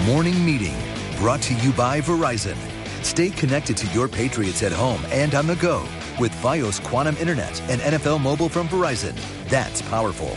Morning Meeting, brought to you by Verizon. Stay connected to your Patriots at home and on the go with Fios Quantum Internet and NFL Mobile from Verizon. That's powerful.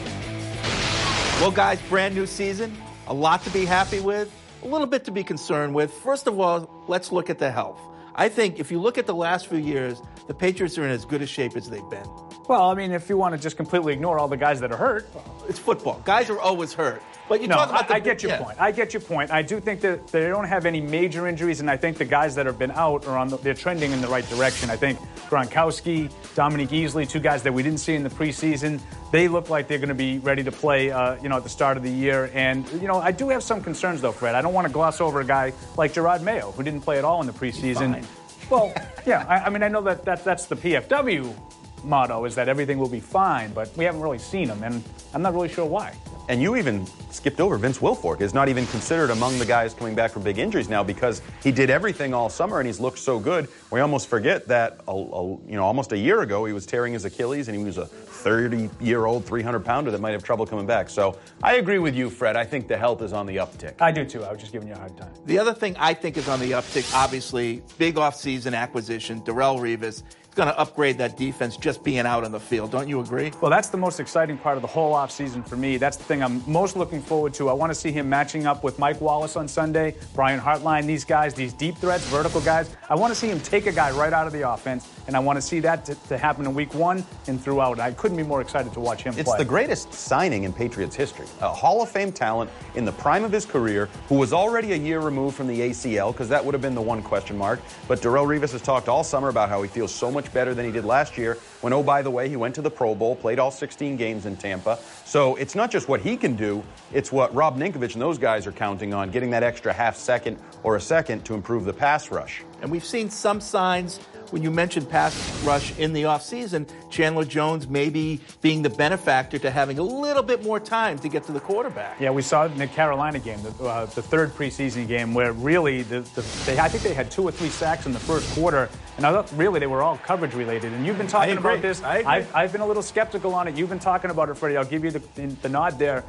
Well, guys, brand new season. A lot to be happy with, a little bit to be concerned with. First of all, let's look at the health. I think if you look at the last few years, the Patriots are in as good a shape as they've been. Well, I mean, if you want to just completely ignore all the guys that are hurt. It's football. Guys are always hurt. But you No, talk about I get your point. I get your point. I do think that they don't have any major injuries, and I think the guys that have been out they're trending in the right direction. I think Gronkowski, Dominique Easley, two guys that we didn't see in the preseason, they look like they're going to be ready to play, at the start of the year. And, I do have some concerns, though, Fred. I don't want to gloss over a guy like Gerard Mayo, who didn't play at all in the preseason. Well, yeah, I know that's the PFW motto, is that everything will be fine, but we haven't really seen him, and I'm not really sure why. And you even skipped over Vince Wilfork is not even considered among the guys coming back from big injuries now because he did everything all summer and he's looked so good. We almost forget that almost a year ago he was tearing his Achilles and he was a 30-year-old 300-pounder that might have trouble coming back. So I agree with you, Fred. I think the health is on the uptick. I do too. I was just giving you a hard time. The other thing I think is on the uptick, obviously, big offseason acquisition, Darrelle Revis. Going to upgrade that defense just being out on the field. Don't you agree? Well, that's the most exciting part of the whole offseason for me. That's the thing I'm most looking forward to. I want to see him matching up with Mike Wallace on Sunday, Brian Hartline, these guys, these deep threats, vertical guys. I want to see him take a guy right out of the offense, and I want to see that to happen in week one and throughout. I couldn't be more excited to watch him play. It's the greatest signing in Patriots history. A Hall of Fame talent in the prime of his career who was already a year removed from the ACL, because that would have been the one question mark. But Darrelle Revis has talked all summer about how he feels so much better than he did last year when, oh, by the way, he went to the Pro Bowl, played all 16 games in Tampa. So it's not just what he can do, it's what Rob Ninkovich and those guys are counting on, getting that extra half second or a second to improve the pass rush. And we've seen some signs when you mentioned pass rush in the offseason, Chandler Jones maybe being the benefactor to having a little bit more time to get to the quarterback. Yeah, we saw it in the Carolina game, the third preseason game, where really I think they had 2 or 3 sacks in the first quarter, and I thought really they were all coverage related. And you've been talking about this. I've been a little skeptical on it. You've been talking about it, Freddie. I'll give you the nod there.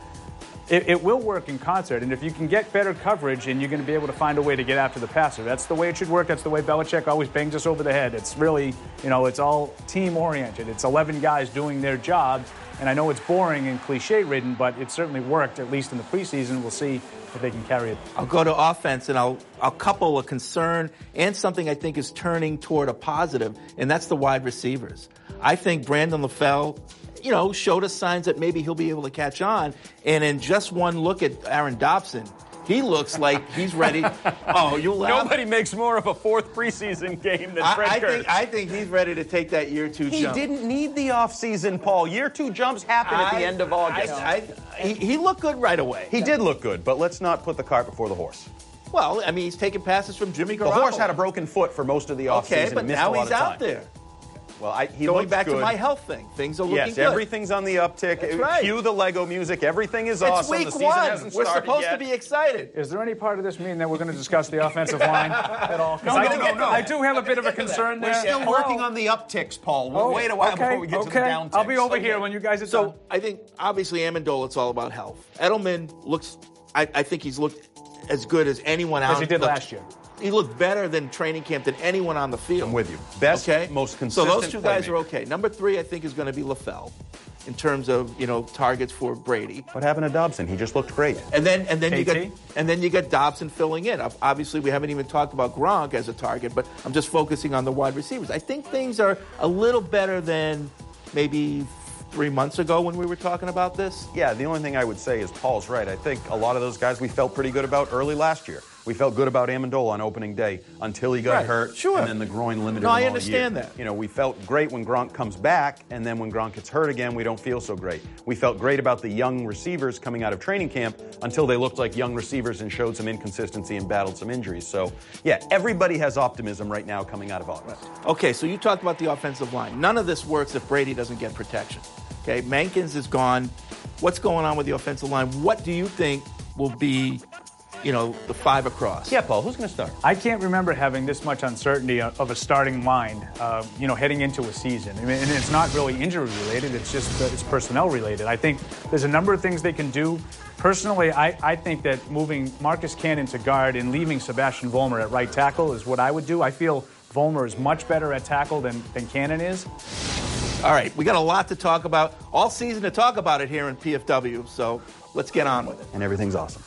It will work in concert, and if you can get better coverage and you're going to be able to find a way to get after the passer, that's the way it should work. That's the way Belichick always bangs us over the head. It's really, it's all team-oriented. It's 11 guys doing their job, and I know it's boring and cliche-ridden, but it certainly worked, at least in the preseason. We'll see if they can carry it. I'll go to offense, and I'll couple a concern and something I think is turning toward a positive, and that's the wide receivers. I think Brandon LaFell showed us signs that maybe he'll be able to catch on. And in just one look at Aaron Dobson, he looks like he's ready. Oh, you laugh. Nobody makes more of a fourth preseason game than Fred Curtis. I think he's ready to take that year 2 jump. He didn't need the offseason, Paul. Year 2 jumps happen at the end of August. He looked good right away. He did look good, but let's not put the cart before the horse. Well, I mean, he's taking passes from Jimmy Garoppolo. The horse had a broken foot for most of the offseason. Okay, but now he's out there. Well, he going back good. to my health thing. Things are looking good. Yes, everything's on the uptick. That's right. Cue the Lego music. Everything is awesome. It's week the season 1. hasn't We're started supposed yet. to be excited. Is there any part of this meeting that we're going to discuss the offensive line at all? No. I do have a bit of a concern there. We're still working on the upticks, Paul. We'll wait a while before we get to the downticks. I'll be over here when you guys are done. So I think, obviously, Amendola, it's all about health. Edelman looks, I think he's looked as good as anyone out. As he did last year. He looked better than training camp than anyone on the field. I'm with you. Best, most consistent. So those 2 guys are okay. Number 3, I think, is going to be LaFell in terms of targets for Brady. What happened to Dobson? He just looked great. And then you got Dobson filling in. Obviously, we haven't even talked about Gronk as a target, but I'm just focusing on the wide receivers. I think things are a little better than maybe 3 months ago when we were talking about this. Yeah, the only thing I would say is Paul's right. I think a lot of those guys we felt pretty good about early last year. We felt good about Amendola on opening day until he got hurt. Sure. And then the groin limited him No, all I year. understand that. We felt great when Gronk comes back, and then when Gronk gets hurt again, we don't feel so great. We felt great about the young receivers coming out of training camp until they looked like young receivers and showed some inconsistency and battled some injuries. So, yeah, everybody has optimism right now coming out of August. Okay, so you talked about the offensive line. None of this works if Brady doesn't get protection. Okay, Mankins is gone. What's going on with the offensive line? What do you think will be the five across. Yeah, Paul, who's going to start? I can't remember having this much uncertainty of a starting line, heading into a season. I mean, and it's not really injury related. It's just it's personnel related. I think there's a number of things they can do. Personally, I think that moving Marcus Cannon to guard and leaving Sebastian Vollmer at right tackle is what I would do. I feel Vollmer is much better at tackle than Cannon is. All right, we got a lot to talk about. All season to talk about it here in PFW, so let's get on with it. And everything's awesome.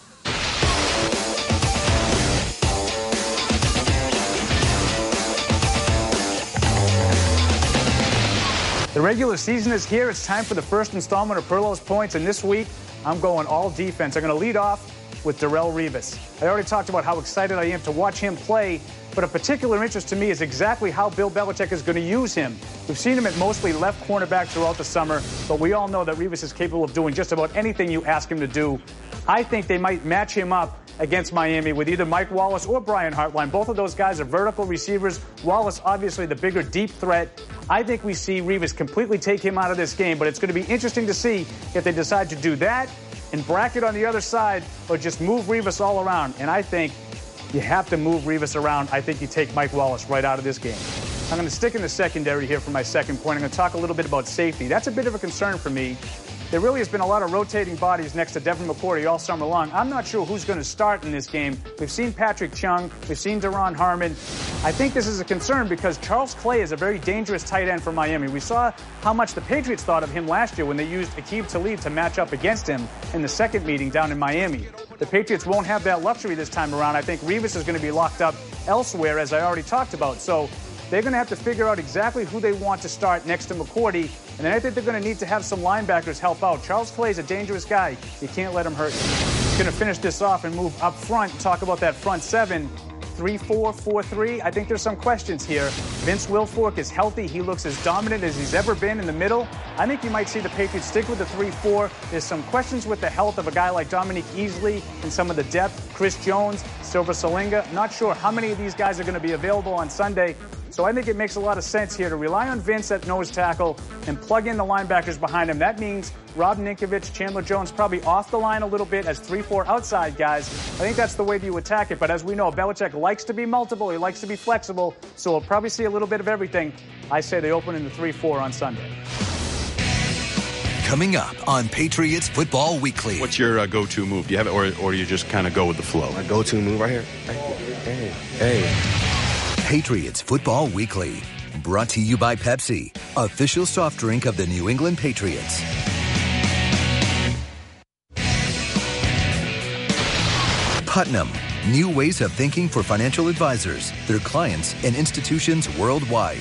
The regular season is here. It's time for the first installment of Perlo's Points, and this week I'm going all defense. I'm going to lead off with Darrelle Revis. I already talked about how excited I am to watch him play, but of particular interest to me is exactly how Bill Belichick is going to use him. We've seen him at mostly left cornerback throughout the summer, but we all know that Revis is capable of doing just about anything you ask him to do. I think they might match him up against Miami with either Mike Wallace or Brian Hartline. Both of those guys are vertical receivers. Wallace, obviously, the bigger deep threat. I think we see Revis completely take him out of this game, but it's going to be interesting to see if they decide to do that and bracket on the other side or just move Revis all around. And I think you have to move Revis around. I think you take Mike Wallace right out of this game. I'm going to stick in the secondary here for my second point. I'm going to talk a little bit about safety. That's a bit of a concern for me. There really has been a lot of rotating bodies next to Devin McCourty all summer long. I'm not sure who's going to start in this game. We've seen Patrick Chung. We've seen Deron Harmon. I think this is a concern because Charles Clay is a very dangerous tight end for Miami. We saw how much the Patriots thought of him last year when they used Aqib Talib to match up against him in the second meeting down in Miami. The Patriots won't have that luxury this time around. I think Revis is going to be locked up elsewhere, as I already talked about. So they're going to have to figure out exactly who they want to start next to McCourty. And then I think they're going to need to have some linebackers help out. Charles Clay's a dangerous guy. You can't let him hurt you. Going to finish this off and move up front and talk about that front seven. 3-4, 4-3. I think there's some questions here. Vince Wilfork is healthy. He looks as dominant as he's ever been in the middle. I think you might see the Patriots stick with the 3-4. There's some questions with the health of a guy like Dominique Easley and some of the depth. Chris Jones, Silva Salinga. Not sure how many of these guys are going to be available on Sunday. So I think it makes a lot of sense here to rely on Vince at nose tackle and plug in the linebackers behind him. That means Rob Ninkovich, Chandler Jones probably off the line a little bit as 3-4 outside guys. I think that's the way you attack it. But as we know, Belichick likes to be multiple. He likes to be flexible. So we'll probably see a little bit of everything. I say they open in the 3-4 on Sunday. Coming up on Patriots Football Weekly. What's your go-to move? Do you have it, or do you just kind of go with the flow? My go-to move right here. Hey. Patriots Football Weekly. Brought to you by Pepsi, official soft drink of the New England Patriots. Putnam. New ways of thinking for financial advisors, their clients, and institutions worldwide.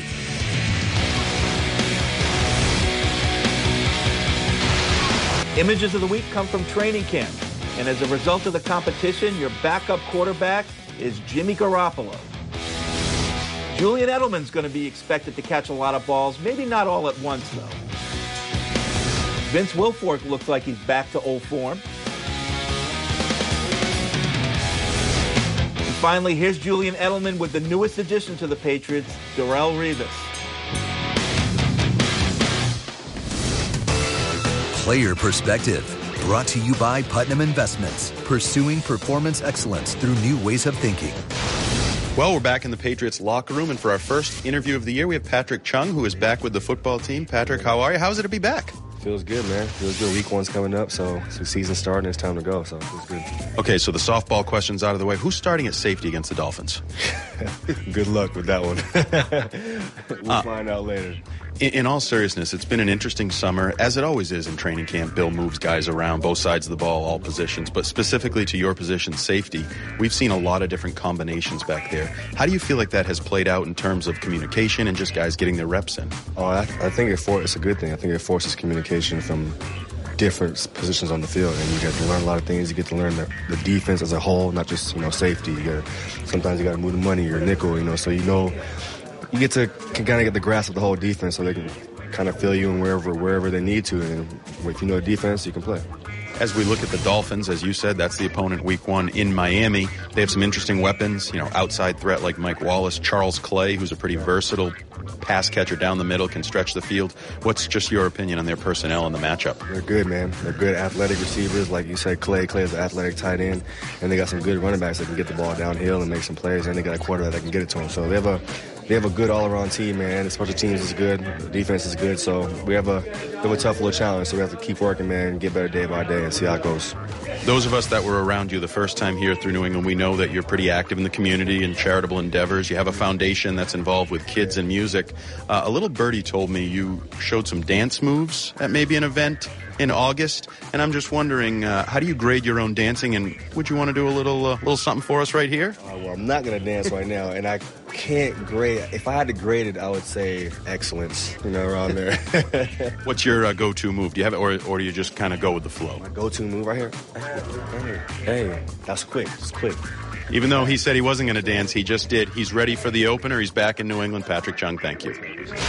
Images of the week come from training camp. And as a result of the competition, your backup quarterback is Jimmy Garoppolo. Julian Edelman's going to be expected to catch a lot of balls, maybe not all at once, though. Vince Wilfork looks like he's back to old form. And finally, here's Julian Edelman with the newest addition to the Patriots, Darrelle Revis. Player Perspective. Brought to you by Putnam Investments, pursuing performance excellence through new ways of thinking. Well, we're back in the Patriots locker room, and for our first interview of the year, we have Patrick Chung, who is back with the football team. Patrick, how are you? How is it to be back? Feels good, man. Feels good. Week 1's coming up, so it's the season starting. It's time to go, so it feels good. Okay, so the softball question's out of the way. Who's starting at safety against the Dolphins? Good luck with that one. We'll find out later. In all seriousness, it's been an interesting summer, as it always is in training camp. Bill moves guys around, both sides of the ball, all positions. But specifically to your position, safety, we've seen a lot of different combinations back there. How do you feel like that has played out in terms of communication and just guys getting their reps in? Oh, I think it's a good thing. I think it forces communication from different positions on the field, and you get to learn a lot of things. You get to learn the defense as a whole, not just safety. Sometimes you got to move the money, your nickel, so you get to kind of get the grasp of the whole defense, so they can kind of fill you in wherever they need to. And if you know the defense, you can play. as we look at the Dolphins, as you said, that's the opponent week 1 in Miami. They have some interesting weapons, outside threat like Mike Wallace, Charles Clay, who's a pretty versatile pass catcher down the middle, can stretch the field. What's just your opinion on their personnel and the matchup? They're good, man. They're good athletic receivers. Like you said, Clay is an athletic tight end. And they got some good running backs that can get the ball downhill and make some plays. And they got a quarterback that can get it to them. So they have a good all-around team, man. The special teams is good. The defense is good. So we have a tough little challenge. So we have to keep working, man, and get better day by day and see how it goes. Those of us that were around you the first time here through New England, we know that you're pretty active in the community and charitable endeavors. You have a foundation that's involved with kids and music. A little birdie told me you showed some dance moves at maybe an event in August, and I'm just wondering, how do you grade your own dancing, and would you want to do a little something for us right here? Well, I'm not going to dance right now, and I can't grade. If I had to grade it, I would say excellence, around there. What's your go-to move? Do you have it, or do you just kind of go with the flow? My go-to move right here? Hey, that's quick. It's quick. Even though he said he wasn't going to dance, he just did. He's ready for the opener. He's back in New England. Patrick Chung, thank you.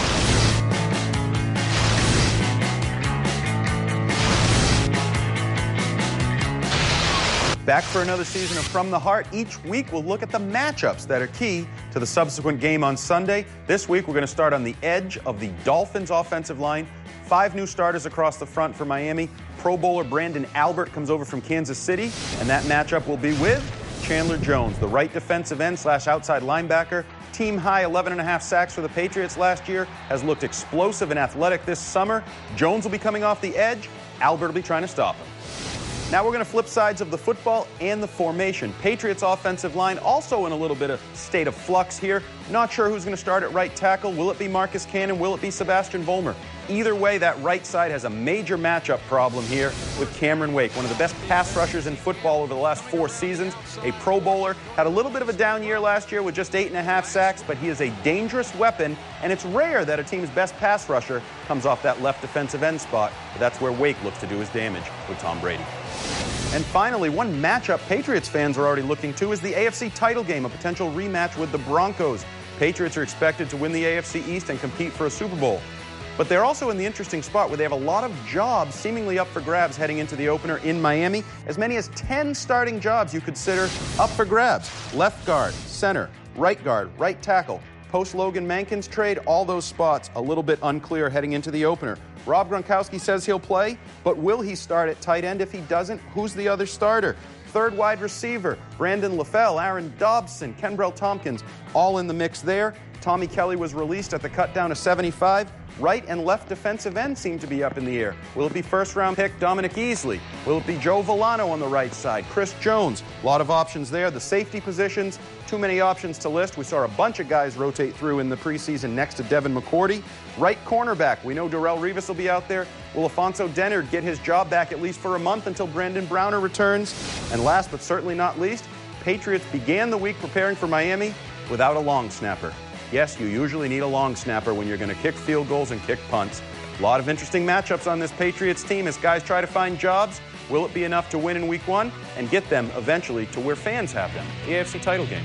Back for another season of From the Heart. Each week we'll look at the matchups that are key to the subsequent game on Sunday. This week we're going to start on the edge of the Dolphins' offensive line. 5 new starters across the front for Miami. Pro Bowler Brandon Albert comes over from Kansas City, and that matchup will be with Chandler Jones, the right defensive end / outside linebacker. Team high 11.5 sacks for the Patriots last year, has looked explosive and athletic this summer. Jones will be coming off the edge. Albert will be trying to stop him. Now we're going to flip sides of the football and the formation. Patriots offensive line also in a little bit of state of flux here. Not sure who's going to start at right tackle. Will it be Marcus Cannon? Will it be Sebastian Vollmer? Either way, that right side has a major matchup problem here with Cameron Wake, one of the best pass rushers in football over the last 4 seasons. A Pro Bowler, had a little bit of a down year last year with just 8.5 sacks, but he is a dangerous weapon, and it's rare that a team's best pass rusher comes off that left defensive end spot. But that's where Wake looks to do his damage with Tom Brady. And finally, one matchup Patriots fans are already looking to is the AFC title game, a potential rematch with the Broncos. Patriots are expected to win the AFC East and compete for a Super Bowl. But they're also in the interesting spot where they have a lot of jobs seemingly up for grabs heading into the opener in Miami. As many as 10 starting jobs you consider up for grabs. Left guard, center, right tackle. Post Logan Mankins trade, all those spots a little bit unclear heading into the opener. Rob Gronkowski says he'll play, but will he start at tight end? If he doesn't, who's the other starter? Third wide receiver, Brandon LaFell, Aaron Dobson, Kenbrell Tompkins, all in the mix there. Tommy Kelly was released at the cut down to 75. Right and left defensive end seem to be up in the air. Will it be first-round pick Dominic Easley? Will it be Joe Villano on the right side? Chris Jones? A lot of options there. The safety positions, too many options to list. We saw a bunch of guys rotate through in the preseason next to Devin McCourty. Right cornerback, we know Darrelle Revis will be out there. Will Alfonso Dennard get his job back at least for a month until Brandon Browner returns? And last but certainly not least, Patriots began the week preparing for Miami without a long snapper. Yes, you usually need a long snapper when you're going to kick field goals and kick punts. A lot of interesting matchups on this Patriots team as guys try to find jobs. Will it be enough to win in week 1 and get them eventually to where fans have them, the AFC title game?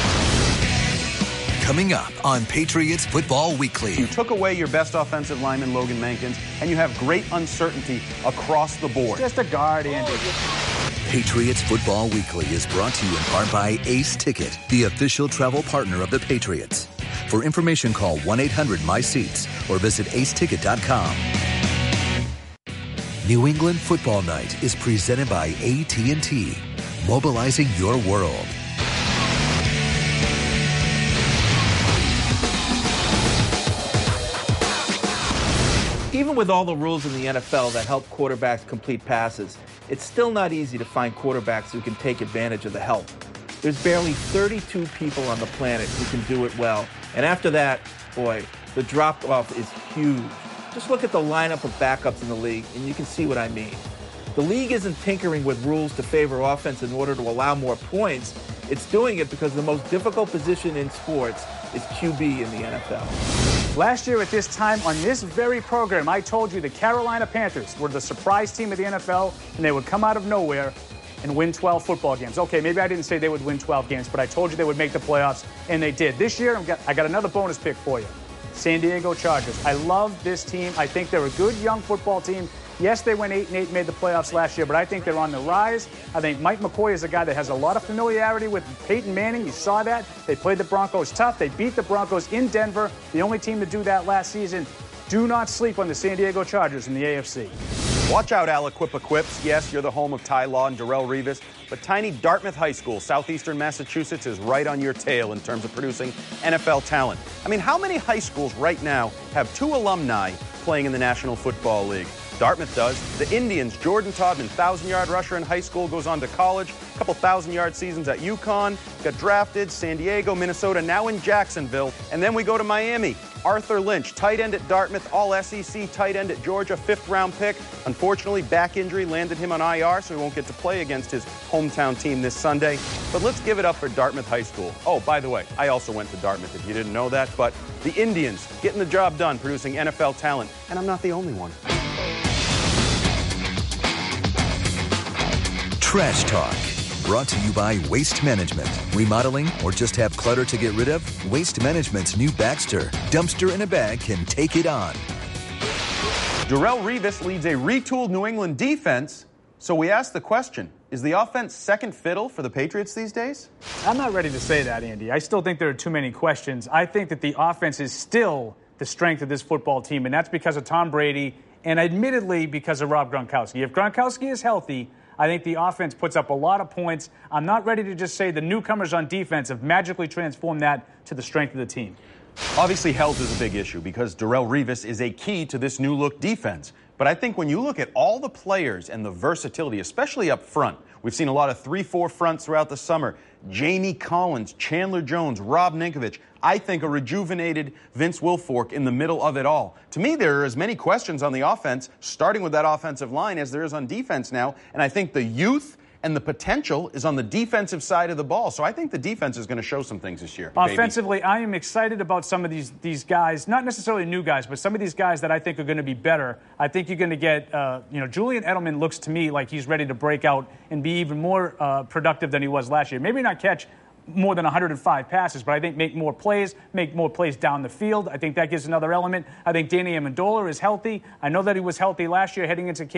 Coming up on Patriots Football Weekly. You took away your best offensive lineman, Logan Mankins, and you have great uncertainty across the board. Just a guard, Andy. Patriots Football Weekly is brought to you in part by Ace Ticket, the official travel partner of the Patriots. For information, call 1-800-MY-SEATS or visit aceticket.com. New England Football Night is presented by AT&T, mobilizing your world. Even with all the rules in the NFL that help quarterbacks complete passes, it's still not easy to find quarterbacks who can take advantage of the help. There's barely 32 people on the planet who can do it well. And after that, boy, the drop-off is huge. Just look at the lineup of backups in the league, and you can see what I mean. The league isn't tinkering with rules to favor offense in order to allow more points. It's doing it because the most difficult position in sports is QB in the NFL. Last year at this time on this very program, I told you the Carolina Panthers were the surprise team of the NFL, and they would come out of nowhere and win 12 football games. Okay, maybe I didn't say they would win 12 games, but I told you they would make the playoffs, and they did. This year, I got another bonus pick for you. San Diego Chargers. I love this team. I think they're a good young football team. Yes, they went 8-8, made the playoffs last year, but I think they're on the rise. I think Mike McCoy is a guy that has a lot of familiarity with Peyton Manning. You saw that. They played the Broncos tough. They beat the Broncos in Denver, the only team to do that last season. Do not sleep on the San Diego Chargers in the AFC. Watch out, Aliquippa Quips. Yes, you're the home of Ty Law and Darrelle Revis, but tiny Dartmouth High School, southeastern Massachusetts, is right on your tail in terms of producing NFL talent. I mean, how many high schools right now have 2 alumni playing in the National Football League? Dartmouth does. The Indians, Jordan Todman, 1,000-yard rusher in high school, goes on to college. A couple 1,000-yard seasons at UConn. Got drafted, San Diego, Minnesota, now in Jacksonville. And then we go to Miami. Arthur Lynch, tight end at Dartmouth, all-SEC tight end at Georgia, 5th-round pick. Unfortunately, back injury landed him on IR, so he won't get to play against his hometown team this Sunday. But let's give it up for Dartmouth High School. Oh, by the way, I also went to Dartmouth, if you didn't know that. But the Indians getting the job done, producing NFL talent. And I'm not the only one. Trash Talk, brought to you by Waste Management. Remodeling or just have clutter to get rid of? Waste Management's new Baxter dumpster in a bag can take it on. Darrelle Revis leads a retooled New England defense. So we ask the question, is the offense second fiddle for the Patriots these days? I'm not ready to say that, Andy. I still think there are too many questions. I think that the offense is still the strength of this football team, and that's because of Tom Brady and admittedly because of Rob Gronkowski. If Gronkowski is healthy, I think the offense puts up a lot of points. I'm not ready to just say the newcomers on defense have magically transformed that to the strength of the team. Obviously, health is a big issue because Darrelle Revis is a key to this new-look defense. But I think when you look at all the players and the versatility, especially up front, we've seen a lot of 3-4 fronts throughout the summer. Jamie Collins, Chandler Jones, Rob Ninkovich. I think a rejuvenated Vince Wilfork in the middle of it all. To me, there are as many questions on the offense, starting with that offensive line, as there is on defense now. And I think the youth and the potential is on the defensive side of the ball. So I think the defense is going to show some things this year. Offensively, baby. I am excited about some of these guys, not necessarily new guys, but some of these guys that I think are going to be better. I think you're going to get, Julian Edelman looks to me like he's ready to break out and be even more productive than he was last year. Maybe not catch more than 105 passes, but I think make more plays down the field. I think that gives another element. I think Danny Amendola is healthy. I know that he was healthy last year heading into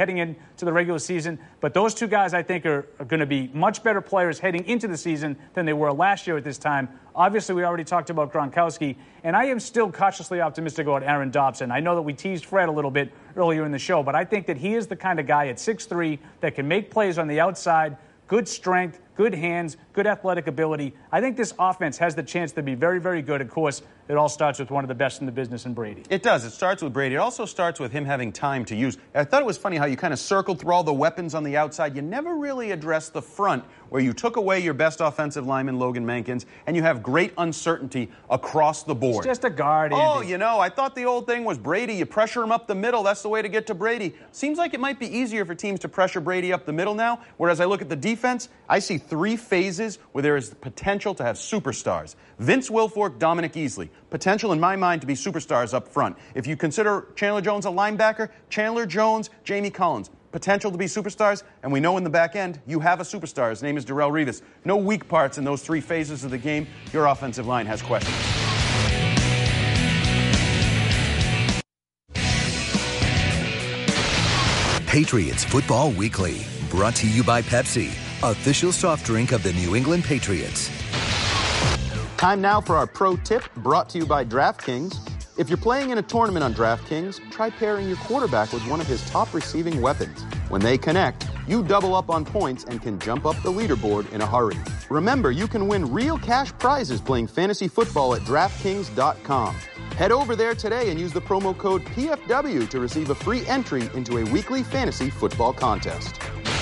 the regular season, but those two guys I think are going to be much better players heading into the season than they were last year at this time. Obviously, we already talked about Gronkowski, and I am still cautiously optimistic about Aaron Dobson. I know that we teased Fred a little bit earlier in the show, but I think that he is the kind of guy at 6'3" that can make plays on the outside, good strength, good hands, good athletic ability. I think this offense has the chance to be very, very good. Of course, it all starts with one of the best in the business in Brady. It does. It starts with Brady. It also starts with him having time to use. I thought it was funny how you kind of circled through all the weapons on the outside. You never really addressed the front, where you took away your best offensive lineman, Logan Mankins, and you have great uncertainty across the board. It's just a guard, Andy. Oh, I thought the old thing was Brady. You pressure him up the middle. That's the way to get to Brady. Seems like it might be easier for teams to pressure Brady up the middle now, whereas I look at the defense, I see 3 phases where there is the potential to have superstars. Vince Wilfork, Dominic Easley. Potential, in my mind, to be superstars up front. If you consider Chandler Jones a linebacker, Chandler Jones, Jamie Collins. Potential to be superstars, and we know in the back end, you have a superstar. His name is Darrelle Revis. No weak parts in those 3 phases of the game. Your offensive line has questions. Patriots Football Weekly, brought to you by Pepsi, official soft drink of the New England Patriots. Time now for our pro tip, brought to you by DraftKings. If you're playing in a tournament on DraftKings, try pairing your quarterback with one of his top receiving weapons. When they connect, you double up on points and can jump up the leaderboard in a hurry. Remember, you can win real cash prizes playing fantasy football at DraftKings.com. Head over there today and use the promo code PFW to receive a free entry into a weekly fantasy football contest.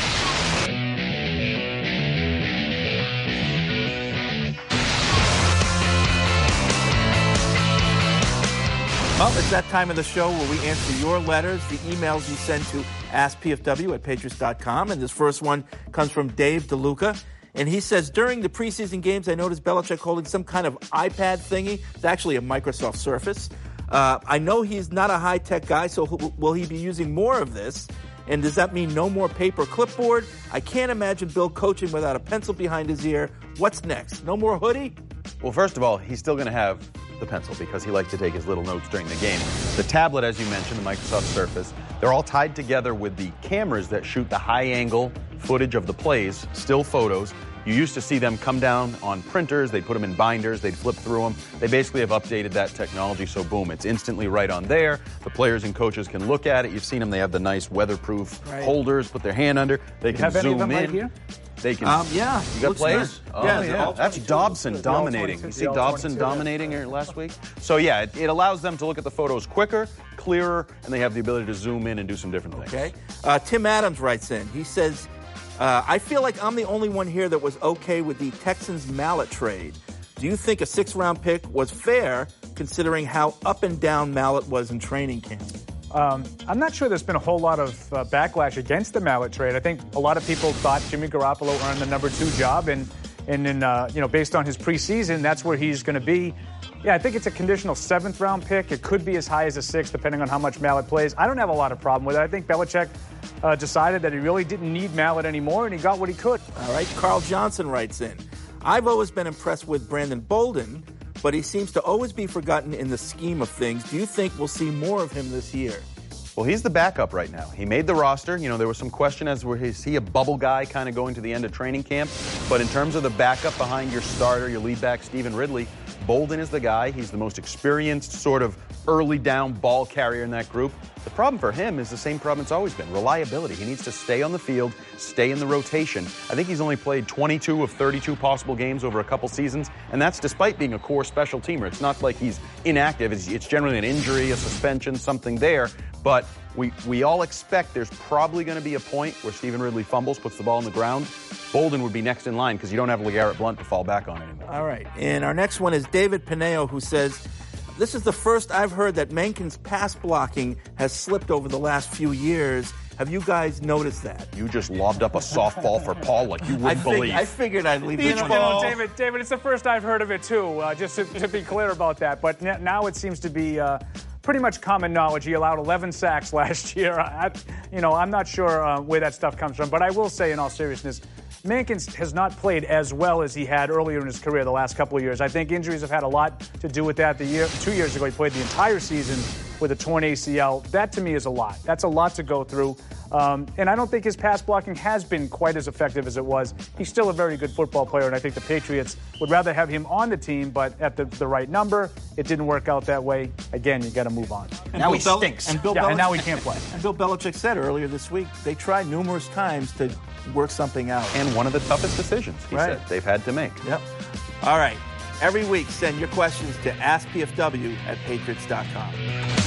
Well, it's that time of the show where we answer your letters, the emails you send to AskPFW@Patriots.com. And this first one comes from Dave DeLuca. And he says, during the preseason games, I noticed Belichick holding some kind of iPad thingy. It's actually a Microsoft Surface. I know he's not a high-tech guy, so will he be using more of this? And does that mean no more paper clipboard? I can't imagine Bill coaching without a pencil behind his ear. What's next? No more hoodie? Well, first of all, he's still going to have the pencil because he likes to take his little notes during the game. The tablet, as you mentioned, the Microsoft Surface. They're all tied together with the cameras that shoot the high-angle footage of the plays, still photos. You used to see them come down on printers. They'd put them in binders. They'd flip through them. They basically have updated that technology, so boom, it's instantly right on there. The players and coaches can look at it. You've seen them. They have the nice weatherproof holders, put their hand under. They can have zoom any of them in. Right here? They can. Yeah. You got plays? Nice. Oh, Yeah. That's Dobson dominating. You see Dobson dominating here last week? So, yeah, it allows them to look at the photos quicker, clearer, and they have the ability to zoom in and do some different things. Okay. Tim Adams writes in. He says, I feel like I'm the only one here that was okay with the Texans Mallett trade. Do you think a 6th-round pick was fair, considering how up and down Mallett was in training camp? I'm not sure there's been a whole lot of backlash against the Mallett trade. I think a lot of people thought Jimmy Garoppolo earned the number 2 job, and based on his preseason, that's where he's going to be. Yeah, I think it's a conditional 7th-round pick. It could be as high as a 6th, depending on how much Mallett plays. I don't have a lot of problem with it. I think Belichick decided that he really didn't need Mallett anymore, and he got what he could. All right, Carl Johnson writes in. I've always been impressed with Brandon Bolden, but he seems to always be forgotten in the scheme of things. Do you think we'll see more of him this year? Well, he's the backup right now. He made the roster. You know, there was some question as to is he a bubble guy kind of going to the end of training camp? But in terms of the backup behind your starter, your lead back, Stephen Ridley, Bolden is the guy. He's the most experienced sort of early down ball carrier in that group. The problem for him is the same problem it's always been, reliability. He needs to stay on the field, stay in the rotation. I think he's only played 22 of 32 possible games over a couple seasons, and that's despite being a core special teamer. It's not like he's inactive. It's generally an injury, a suspension, something there. But we all expect there's probably going to be a point where Stephen Ridley fumbles, puts the ball on the ground. Bolden would be next in line because you don't have LeGarrette Blount to fall back on anymore. All right. And our next one is David Pineo, who says, this is the first I've heard that Menken's pass blocking has slipped over the last few years. Have you guys noticed that? You just lobbed up a softball for Paul like you wouldn't believe. I figured I'd leave this one. David, it's the first I've heard of it, too, just to be clear about that. But now it seems to be pretty much common knowledge. He allowed 11 sacks last year. I'm not sure where that stuff comes from. But I will say, in all seriousness, Menken has not played as well as he had earlier in his career the last couple of years. I think injuries have had a lot to do with that. 2 years ago, he played the entire season with a torn ACL. That, to me, is a lot. That's a lot to go through. And I don't think his pass blocking has been quite as effective as it was. He's still a very good football player, and I think the Patriots would rather have him on the team, but at the right number. It didn't work out that way. Again, you got to move on. And now he stinks. And now he can't play. And Bill Belichick said earlier this week they tried numerous times to work something out. And one of the toughest decisions, he said, they've had to make. Yep. All right. Every week, send your questions to AskPFW@Patriots.com.